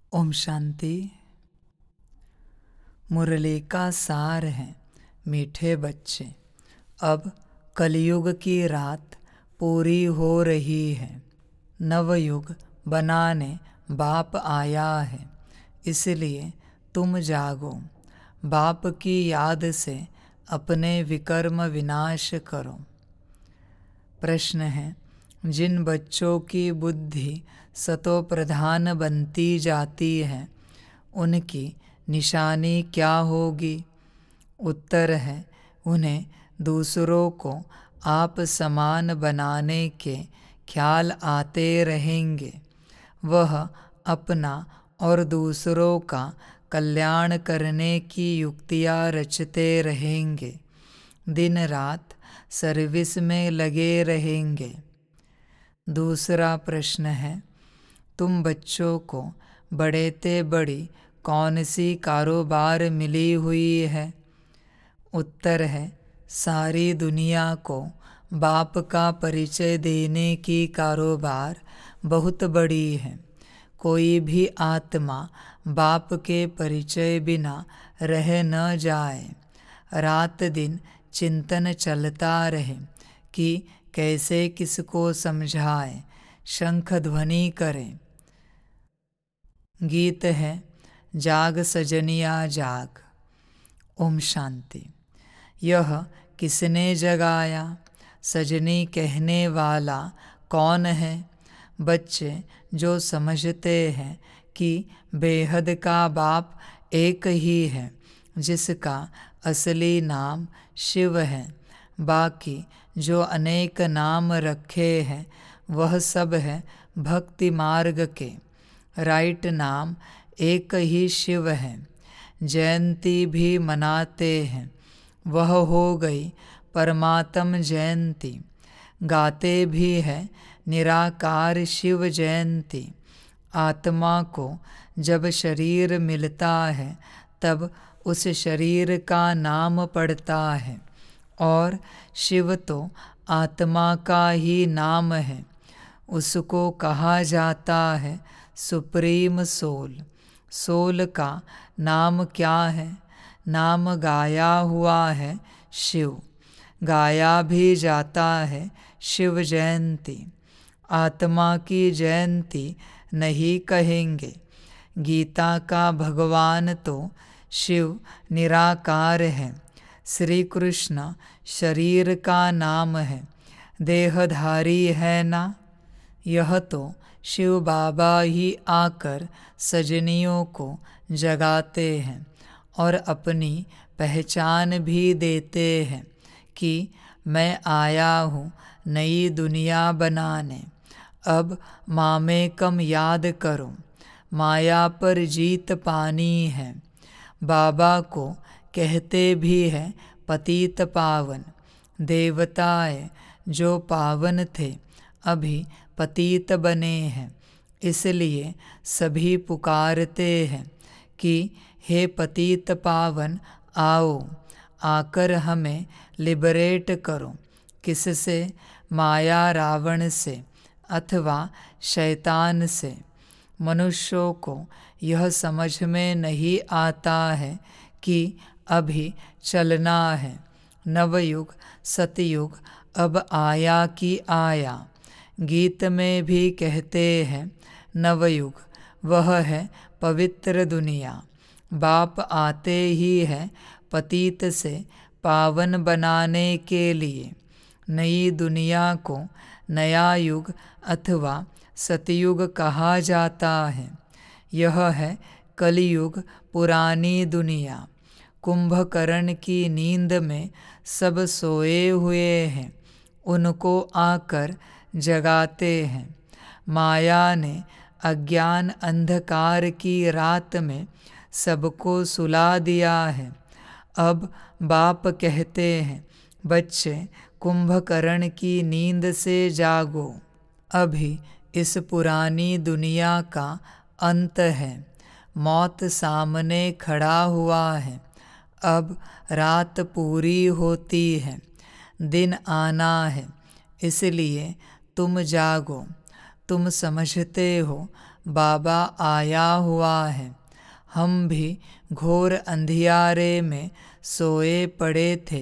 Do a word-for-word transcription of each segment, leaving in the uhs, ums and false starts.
ओम शांति। मुरली का सार है मीठे बच्चे। अब कलयुग की रात पूरी हो रही है। नवयुग बनाने बाप आया है, इसलिए तुम जागो। बाप की याद से अपने विकर्म विनाश करो। प्रश्न है, जिन बच्चों की बुद्धि सतो प्रधान बनती जाती है उनकी निशानी क्या होगी? उत्तर है, उन्हें दूसरों को आप समान बनाने के ख्याल आते रहेंगे। वह अपना और दूसरों का कल्याण करने की युक्तियाँ रचते रहेंगे, दिन रात सर्विस में लगे रहेंगे। दूसरा प्रश्न है, तुम बच्चों को बड़े ते बड़ी कौन सी कारोबार मिली हुई है? उत्तर है, सारी दुनिया को बाप का परिचय देने की कारोबार बहुत बड़ी है। कोई भी आत्मा बाप के परिचय बिना रह न जाए। रात दिन चिंतन चलता रहे कि कैसे किसको समझाए, शंख ध्वनि करें। गीत है, जाग सजनिया जाग। ओम शांति। यह किसने जगाया? सजनी कहने वाला कौन है? बच्चे जो समझते हैं कि बेहद का बाप एक ही है, जिसका असली नाम शिव है। बाकी जो अनेक नाम रखे हैं वह सब है भक्ति मार्ग के। राइट नाम एक ही शिव है। जयंती भी मनाते हैं, वह हो गई परमात्म जयंती। गाते भी है निराकार शिव जयंती। आत्मा को जब शरीर मिलता है तब उस शरीर का नाम पड़ता है, और शिव तो आत्मा का ही नाम है। उसको कहा जाता है सुप्रीम सोल। सोल का नाम क्या है? नाम गाया हुआ है शिव। गाया भी जाता है शिव जयंती। आत्मा की जयंती नहीं कहेंगे। गीता का भगवान तो शिव निराकार है। श्री कृष्ण शरीर का नाम है, देहधारी है ना। यह तो शिव बाबा ही आकर सजनियों को जगाते हैं और अपनी पहचान भी देते हैं कि मैं आया हूँ नई दुनिया बनाने। अब मामेकम याद करो, माया पर जीत पानी है। बाबा को कहते भी है पतित पावन। देवताएं जो पावन थे अभी पतित बने हैं, इसलिए सभी पुकारते हैं कि हे पतित पावन आओ, आकर हमें लिबरेट करो। किससे? माया रावण से अथवा शैतान से। मनुष्यों को यह समझ में नहीं आता है कि अभी चलना है। नवयुग सतयुग अब आया कि आया। गीत में भी कहते हैं नवयुग वह है पवित्र दुनिया। बाप आते ही है पतित से पावन बनाने के लिए। नई दुनिया को नया युग अथवा सतयुग कहा जाता है। यह है कलयुग पुरानी दुनिया। कुंभकर्ण की नींद में सब सोए हुए हैं, उनको आकर जगाते हैं। माया ने अज्ञान अंधकार की रात में सबको सुला दिया है। अब बाप कहते हैं बच्चे कुंभकर्ण की नींद से जागो। अभी इस पुरानी दुनिया का अंत है। मौत सामने खड़ा हुआ है। अब रात पूरी होती है, दिन आना है, इसलिए तुम जागो। तुम समझते हो बाबा आया हुआ है। हम भी घोर अंधियारे में सोए पड़े थे,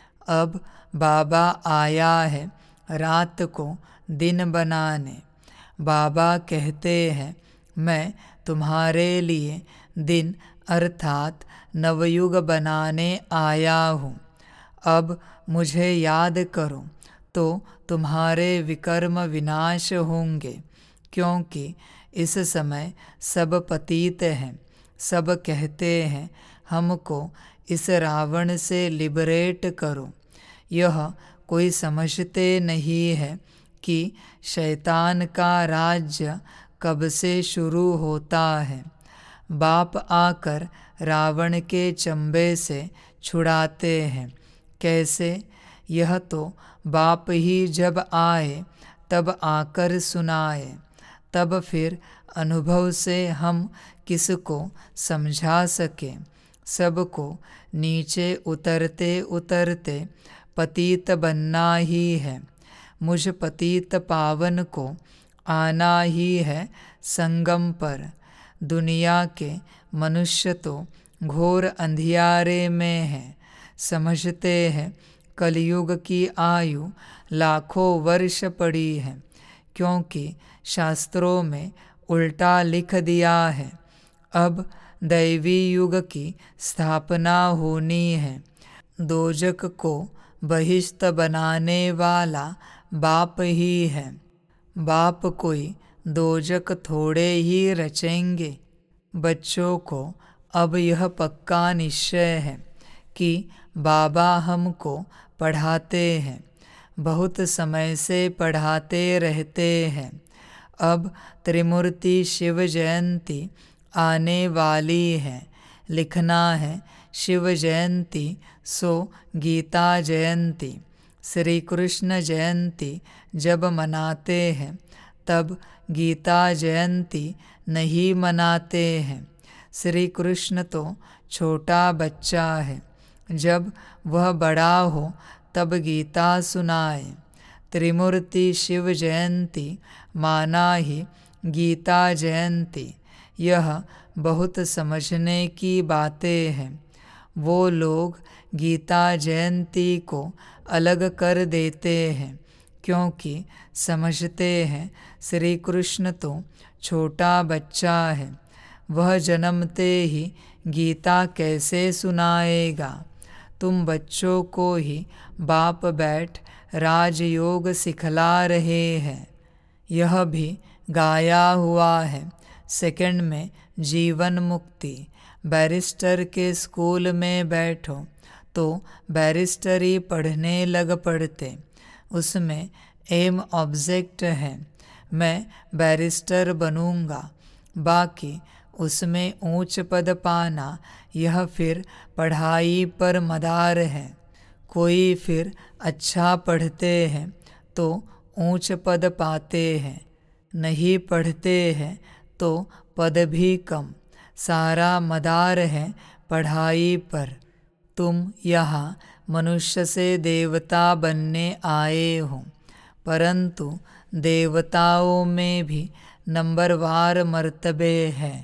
अब बाबा आया है रात को दिन बनाने। बाबा कहते हैं, मैं तुम्हारे लिए दिन अर्थात नवयुग बनाने आया हूँ। अब मुझे याद करो तो तुम्हारे विकर्म विनाश होंगे, क्योंकि इस समय सब पतित हैं। सब कहते हैं, हमको इस रावण से लिबरेट करो। यह कोई समझते नहीं है कि शैतान का राज्य कब से शुरू होता है। बाप आकर रावण के चंबे से छुड़ाते हैं। कैसे? यह तो बाप ही जब आए तब आकर सुनाए, तब फिर अनुभव से हम किसको समझा सकें। सबको नीचे उतरते उतरते पतित बनना ही है। मुझ पतित पावन को आना ही है संगम पर। दुनिया के मनुष्य तो घोर अंधियारे में हैं। समझते हैं कलयुग की आयु लाखों वर्ष पड़ी है, क्योंकि शास्त्रों में उल्टा लिख दिया है। अब दैवी युग की स्थापना होनी है। दोजक को बहिष्ठ बनाने वाला बाप ही है। बाप कोई दोजक थोड़े ही रचेंगे। बच्चों को अब यह पक्का निश्चय है कि बाबा हमको पढ़ाते हैं, बहुत समय से पढ़ाते रहते हैं। अब त्रिमूर्ति शिव जयंती आने वाली है। लिखना है शिव जयंती सो गीता जयंती। श्री कृष्ण जयंती जब मनाते हैं तब गीता जयंती नहीं मनाते हैं। श्री कृष्ण तो छोटा बच्चा है, जब वह बड़ा हो तब गीता सुनाए। त्रिमूर्ति शिव जयंती माना ही गीता जयंती। यह बहुत समझने की बातें हैं। वो लोग गीता जयंती को अलग कर देते हैं, क्योंकि समझते हैं श्री कृष्ण तो छोटा बच्चा है, वह जन्मते ही गीता कैसे सुनाएगा। तुम बच्चों को ही बाप बैठ राजयोग सिखला रहे हैं। यह भी गाया हुआ है, सेकंड में जीवन मुक्ति। बैरिस्टर के स्कूल में बैठो तो बैरिस्टरी पढ़ने लग पड़ते। उसमें एम ऑब्जेक्ट है, मैं बैरिस्टर बनूंगा। बाकी उसमें ऊंच पद पाना, यह फिर पढ़ाई पर मदार है। कोई फिर अच्छा पढ़ते हैं तो ऊंच पद पाते हैं, नहीं पढ़ते हैं तो पद भी कम। सारा मदार है पढ़ाई पर। तुम यहाँ मनुष्य से देवता बनने आए हो, परंतु देवताओं में भी नंबरवार मर्तबे हैं।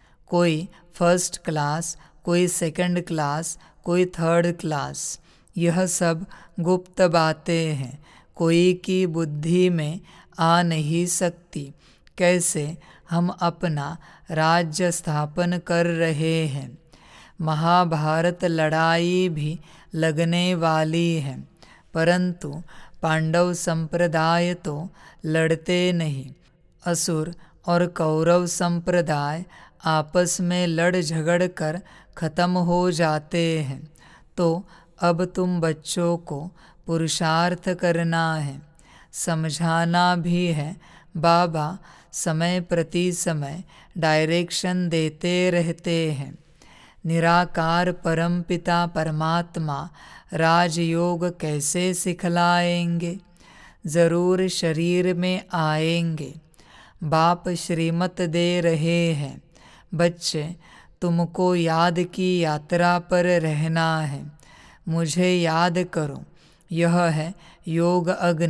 कोई फर्स्ट क्लास, कोई सेकंड क्लास, कोई थर्ड क्लास। यह सब गुप्त बातें हैं, कोई की बुद्धि में आ नहीं सकती। कैसे हम अपना राज्य स्थापन कर रहे हैं। महाभारत लड़ाई भी लगने वाली है, परंतु पांडव संप्रदाय तो लड़ते नहीं। असुर और कौरव संप्रदाय आपस में लड़ झगड़ कर खत्म हो जाते हैं। तो अब तुम बच्चों को पुरुषार्थ करना है, समझाना भी है। बाबा समय प्रति समय डायरेक्शन देते रहते हैं। निराकार परमपिता परमात्मा राजयोग कैसे सिखलाएंगे? ज़रूर शरीर में आएंगे। बाप श्रीमत दे रहे हैं, बच्चे तुमको याद की यात्रा पर रहना है। मुझे याद करो, यह है योग अग्नि।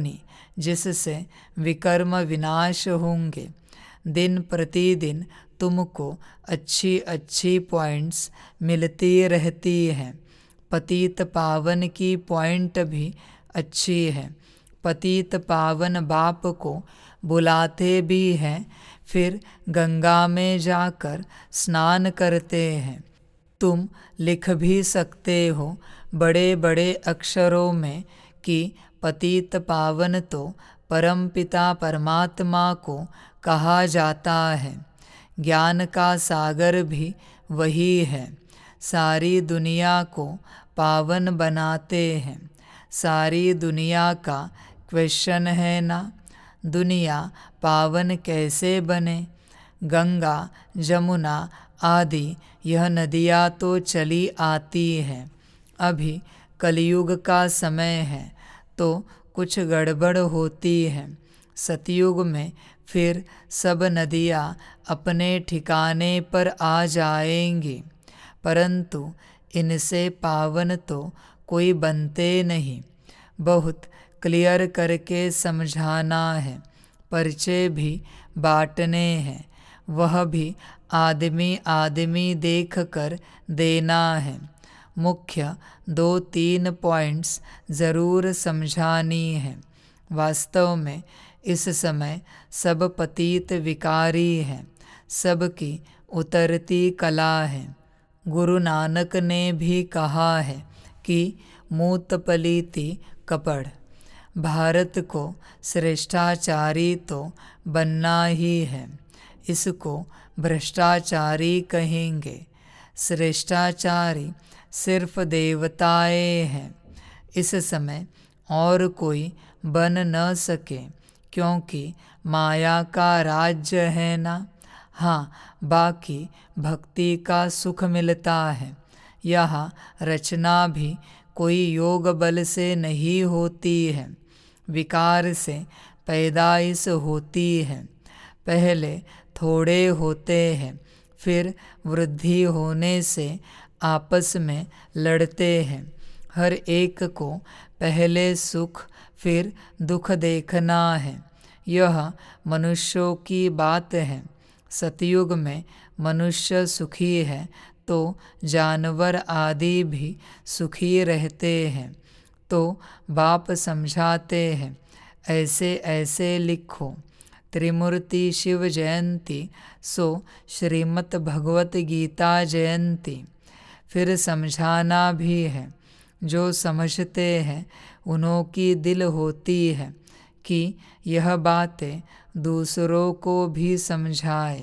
जिससे विकर्म विनाश होंगे। दिन प्रतिदिन तुमको अच्छी अच्छी पॉइंट्स मिलती रहती हैं। पतित पावन की पॉइंट भी अच्छी है। पतित पावन बाप को बुलाते भी हैं, फिर गंगा में जाकर स्नान करते हैं। तुम लिख भी सकते हो बड़े बड़े अक्षरों में कि पतित पावन तो परमपिता परमात्मा को कहा जाता है। ज्ञान का सागर भी वही है। सारी दुनिया को पावन बनाते हैं। सारी दुनिया का क्वेश्चन है ना, दुनिया पावन कैसे बने। गंगा जमुना आदि यह नदियाँ तो चली आती हैं। अभी कलयुग का समय है तो कुछ गड़बड़ होती है। सतयुग में फिर सब नदियाँ अपने ठिकाने पर आ जाएंगी, परंतु इनसे पावन तो कोई बनते नहीं। बहुत क्लियर करके समझाना है। पर्चे भी बांटने हैं, वह भी आदमी आदमी देख कर देना है। मुख्य दो तीन पॉइंट्स ज़रूर समझानी है। वास्तव में इस समय सब पतित विकारी हैं, सबकी उतरती कला है। गुरु नानक ने भी कहा है कि मूत पलीति कपड़। भारत को श्रेष्ठाचारी तो बनना ही है, इसको भ्रष्टाचारी कहेंगे। श्रेष्ठाचारी सिर्फ देवताएं हैं। इस समय और कोई बन न सके, क्योंकि माया का राज्य है ना। हाँ, बाकी भक्ति का सुख मिलता है। यह रचना भी कोई योग बल से नहीं होती है, विकार से पैदाइश होती है। पहले थोड़े होते हैं, फिर वृद्धि होने से आपस में लड़ते हैं। हर एक को पहले सुख फिर दुख देखना है। यह मनुष्यों की बात है। सतयुग में मनुष्य सुखी है तो जानवर आदि भी सुखी रहते हैं। तो बाप समझाते हैं, ऐसे ऐसे लिखो। त्रिमूर्ति शिव जयंती सो श्रीमद् भगवत गीता जयंती। फिर समझाना भी है। जो समझते हैं उन्हों की दिल होती है कि यह बातें दूसरों को भी समझाए।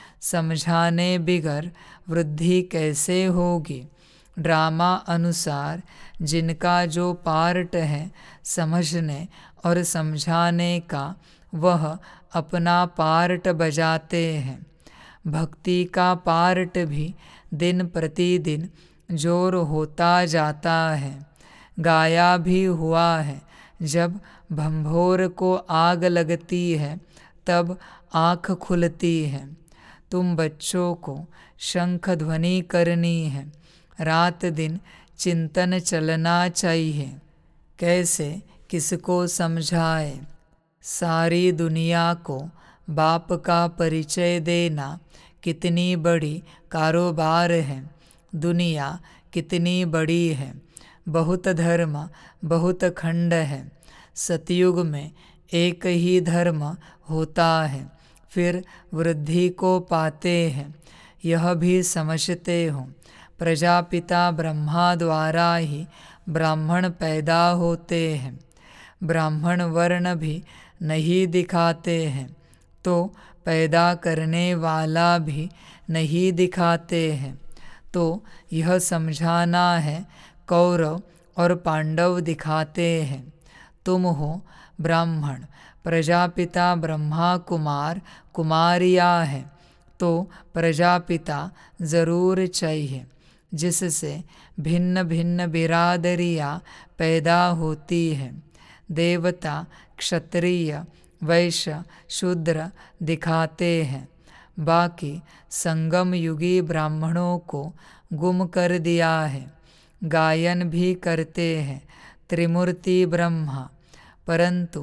समझाने बिगर वृद्धि कैसे होगी। ड्रामा अनुसार जिनका जो पार्ट है समझने और समझाने का, वह अपना पार्ट बजाते हैं। भक्ति का पार्ट भी दिन प्रतिदिन जोर होता जाता है। गाया भी हुआ है, जब भंभोर को आग लगती है तब आँख खुलती है। तुम बच्चों को शंख ध्वनि करनी है। रात दिन चिंतन चलना चाहिए। कैसे किसको समझाए। सारी दुनिया को बाप का परिचय देना कितनी बड़ी कारोबार है। दुनिया कितनी बड़ी है। बहुत धर्म बहुत खंड है। सतयुग में एक ही धर्म होता है, फिर वृद्धि को पाते हैं। यह भी समझते हो, प्रजापिता ब्रह्मा द्वारा ही ब्राह्मण पैदा होते हैं। ब्राह्मण वर्ण भी नहीं दिखाते हैं तो पैदा करने वाला भी नहीं दिखाते हैं। तो यह समझाना है, कौरव और पांडव दिखाते हैं। तुम हो ब्राह्मण, प्रजापिता ब्रह्मा कुमार कुमारिया है, तो प्रजापिता ज़रूर चाहिए, जिससे भिन्न भिन्न बिरादरियाँ पैदा होती हैं। देवता क्षत्रिय वैश्य शूद्र दिखाते हैं। बाकी संगम युगी ब्राह्मणों को गुम कर दिया है। गायन भी करते हैं त्रिमूर्ति ब्रह्मा, परंतु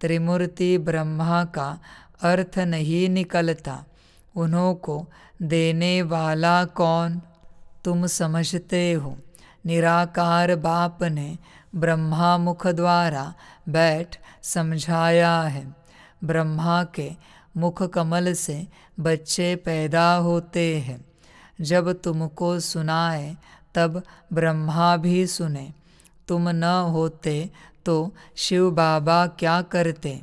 त्रिमूर्ति ब्रह्मा का अर्थ नहीं निकलता। उन्हों को देने वाला कौन तुम समझते हो। निराकार बाप ने ब्रह्मा मुख द्वारा बैठ समझाया है। ब्रह्मा के मुख कमल से बच्चे पैदा होते हैं। जब तुमको सुनाए तब ब्रह्मा भी सुने। तुम न होते तो शिव बाबा क्या करते।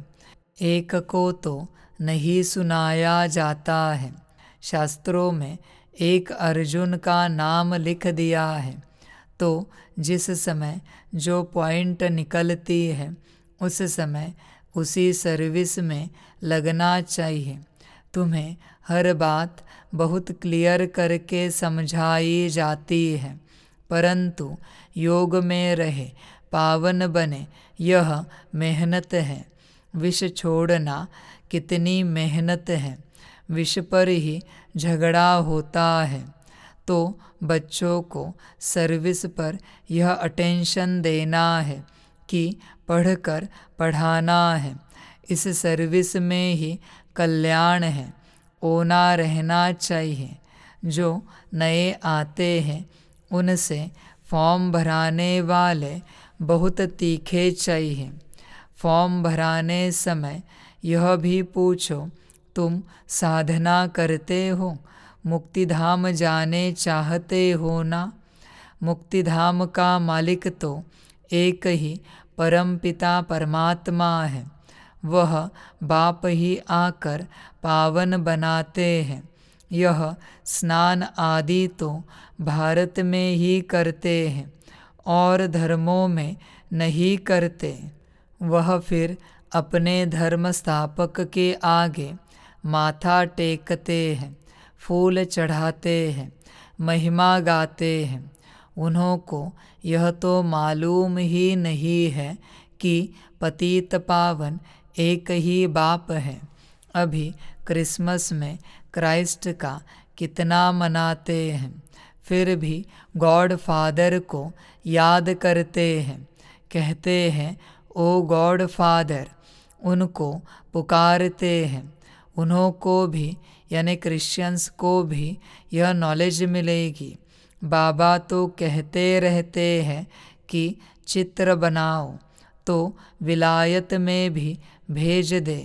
एक को तो नहीं सुनाया जाता है। शास्त्रों में एक अर्जुन का नाम लिख दिया है, तो जिस समय जो पॉइंट निकलती है उस समय उसी सर्विस में लगना चाहिए। तुम्हें हर बात बहुत क्लियर करके समझाई जाती है, परंतु योग में रहे पावन बने यह मेहनत है। विष छोड़ना कितनी मेहनत है। विष पर ही झगड़ा होता है। तो बच्चों को सर्विस पर यह अटेंशन देना है कि पढ़कर पढ़ाना है। इस सर्विस में ही कल्याण है। ओना रहना चाहिए। जो नए आते हैं उनसे फॉर्म भराने वाले बहुत तीखे चाहिए। फॉर्म भराने समय यह भी पूछो, तुम साधना करते हो, मुक्तिधाम जाने चाहते हो ना। मुक्तिधाम का मालिक तो एक ही परमपिता परमात्मा है। वह बाप ही आकर पावन बनाते हैं। यह स्नान आदि तो भारत में ही करते हैं और धर्मों में नहीं करते। वह फिर अपने धर्म स्थापक के आगे माथा टेकते हैं, फूल चढ़ाते हैं, महिमा गाते हैं। उन्हों को यह तो मालूम ही नहीं है कि पतित पावन एक ही बाप है। अभी क्रिसमस में क्राइस्ट का कितना मनाते हैं, फिर भी गॉड फादर को याद करते हैं। कहते हैं ओ गॉड फादर, उनको पुकारते हैं। उन्हों को भी यानी क्रिश्चियंस को भी यह नॉलेज मिलेगी। बाबा तो कहते रहते हैं कि चित्र बनाओ तो विलायत में भी भेज दे।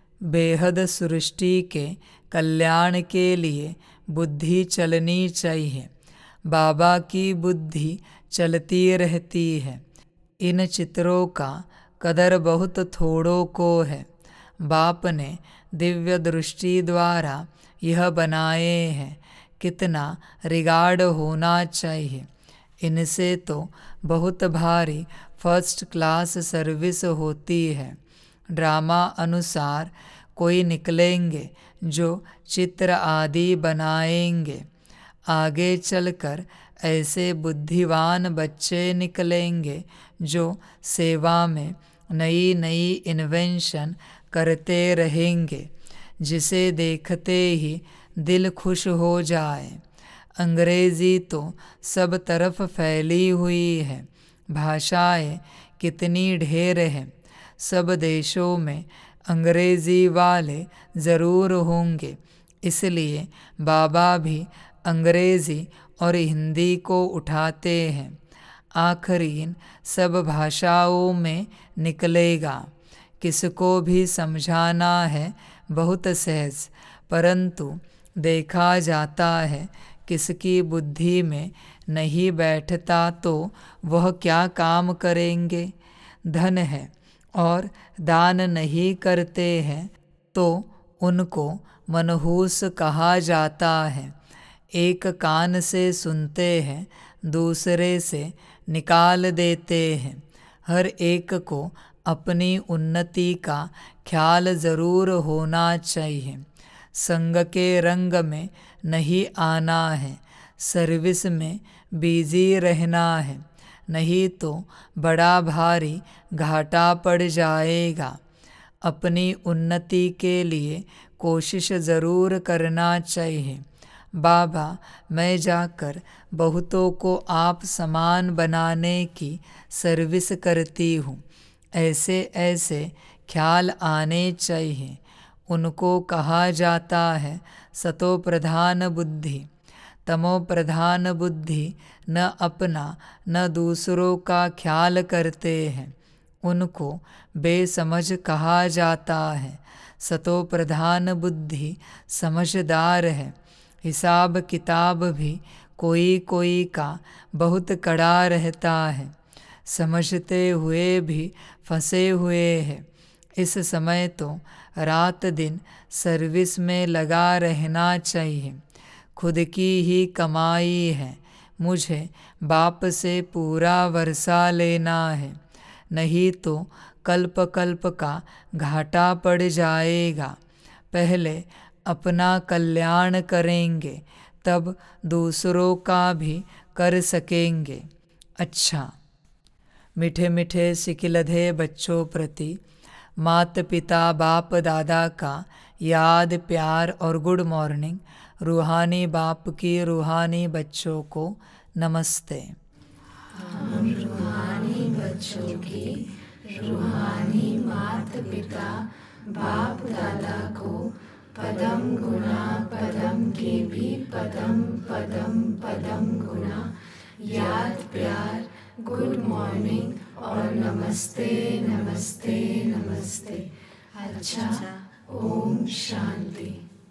बेहद सृष्टि के कल्याण के लिए बुद्धि चलनी चाहिए। बाबा की बुद्धि चलती रहती है। इन चित्रों का कदर बहुत थोड़ों को है। बाप ने दिव्य दृष्टि द्वारा यह बनाए हैं। कितना रिगार्ड होना चाहिए। इनसे तो बहुत भारी फर्स्ट क्लास सर्विस होती है। ड्रामा अनुसार कोई निकलेंगे जो चित्र आदि बनाएंगे। आगे चलकर ऐसे बुद्धिवान बच्चे निकलेंगे जो सेवा में नई नई इन्वेंशन करते रहेंगे, जिसे देखते ही दिल खुश हो जाए। अंग्रेज़ी तो सब तरफ फैली हुई है। भाषाएं कितनी ढेर हैं। सब देशों में अंग्रेज़ी वाले ज़रूर होंगे। इसलिए बाबा भी अंग्रेज़ी और हिंदी को उठाते हैं। आखिरीन सब भाषाओं में निकलेगा। किसको भी समझाना है बहुत सहज, परंतु देखा जाता है किसकी बुद्धि में नहीं बैठता तो वह क्या काम करेंगे। धन है और दान नहीं करते हैं तो उनको मनहूस कहा जाता है। एक कान से सुनते हैं, दूसरे से निकाल देते हैं। हर एक को अपनी उन्नति का ख्याल ज़रूर होना चाहिए। संग के रंग में नहीं आना है, सर्विस में बिजी रहना है, नहीं तो बड़ा भारी घाटा पड़ जाएगा। अपनी उन्नति के लिए कोशिश ज़रूर करना चाहिए। बाबा, मैं जाकर बहुतों को आप समान बनाने की सर्विस करती हूँ। ऐसे ऐसे ख्याल आने चाहिए। उनको कहा जाता है सतो प्रधान बुद्धि। तमो प्रधान बुद्धि न अपना न दूसरों का ख्याल करते हैं, उनको बेसमझ कहा जाता है। सतो प्रधान बुद्धि समझदार है। हिसाब किताब भी कोई कोई का बहुत कड़ा रहता है, समझते हुए भी फंसे हुए हैं। इस समय तो रात दिन सर्विस में लगा रहना चाहिए। खुद की ही कमाई है, मुझे बाप से पूरा वर्षा लेना है, नहीं तो कल्प कल्प का घाटा पड़ जाएगा। पहले अपना कल्याण करेंगे, तब दूसरों का भी कर सकेंगे। अच्छा, मीठे मीठे सिकिलधे बच्चों प्रति माता पिता बाप दादा का याद प्यार और गुड मॉर्निंग। रूहानी बाप की रूहानी बच्चों को नमस्ते। हम रूहानी बच्चों की रूहानी माता पिता बाप दादा को पदम गुणा पदम के भी पदम पदम पदम गुणा याद प्यार गुड मॉर्निंग और नमस्ते नमस्ते नमस्ते। अच्छा, ओम शांति।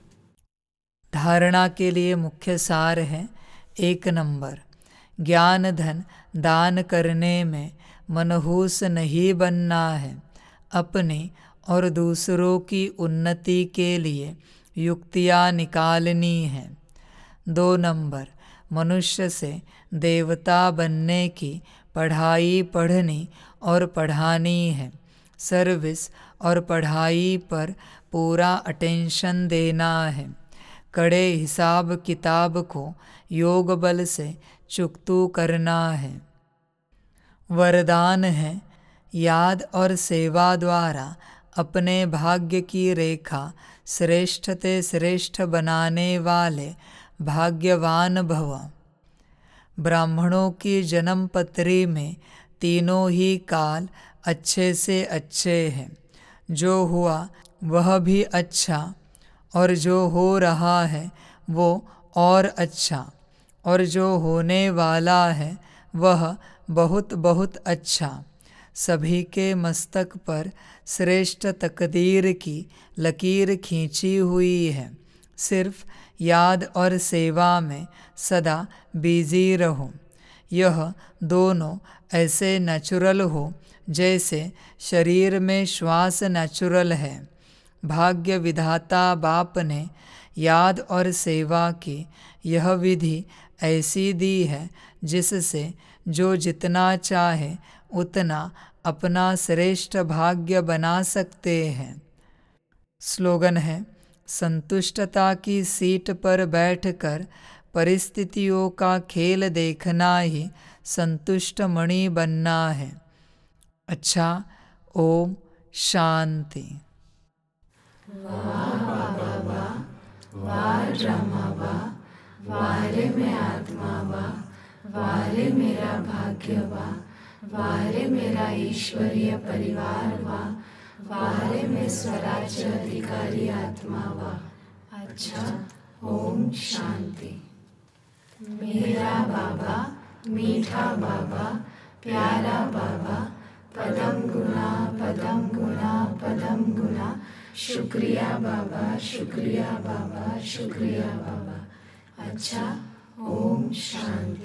धारणा के लिए मुख्य सार है। एक नंबर, ज्ञान धन दान करने में मनहूस नहीं बनना है, अपनी और दूसरों की उन्नति के लिए युक्तियाँ निकालनी हैं। दो नंबर, मनुष्य से देवता बनने की पढ़ाई पढ़नी और पढ़ानी है। सर्विस और पढ़ाई पर पूरा अटेंशन देना है। कड़े हिसाब किताब को योग बल से चुकतू करना है। वरदान है, याद और सेवा द्वारा अपने भाग्य की रेखा श्रेष्ठ ते श्रेष्ठ बनाने वाले भाग्यवान भव। ब्राह्मणों की जन्म पत्री में तीनों ही काल अच्छे से अच्छे हैं। जो हुआ वह भी अच्छा, और जो हो रहा है वो और अच्छा, और जो होने वाला है वह बहुत बहुत अच्छा। सभी के मस्तक पर श्रेष्ठ तकदीर की लकीर खींची हुई है। सिर्फ याद और सेवा में सदा बिजी रहो। यह दोनों ऐसे नेचुरल हो जैसे शरीर में श्वास नेचुरल है। भाग्य विधाता बाप ने याद और सेवा की यह विधि ऐसी दी है जिससे जो जितना चाहे उतना अपना श्रेष्ठ भाग्य बना सकते हैं। स्लोगन है, संतुष्टता की सीट पर बैठकर परिस्थितियों का खेल देखना ही संतुष्ट मणि बनना है। अच्छा, ओम शांति। वाह बाबा वाह, वाह ब्रह्मा वाह, वाह रे मैं आत्मा वाह, वाह रे मेरा भाग्य वाह, वाह रे मेरा ईश्वरीय परिवार वाह, वाह रे मैं स्वराज्य अधिकारी आत्मा वाह। अच्छा, ओम शांति। मेरा बाबा मीठा बाबा प्यारा बाबा पदम गुना पदम गुना पदम गुना। शुक्रिया बाबा शुक्रिया बाबा शुक्रिया बाबा। अच्छा, ओम शांति।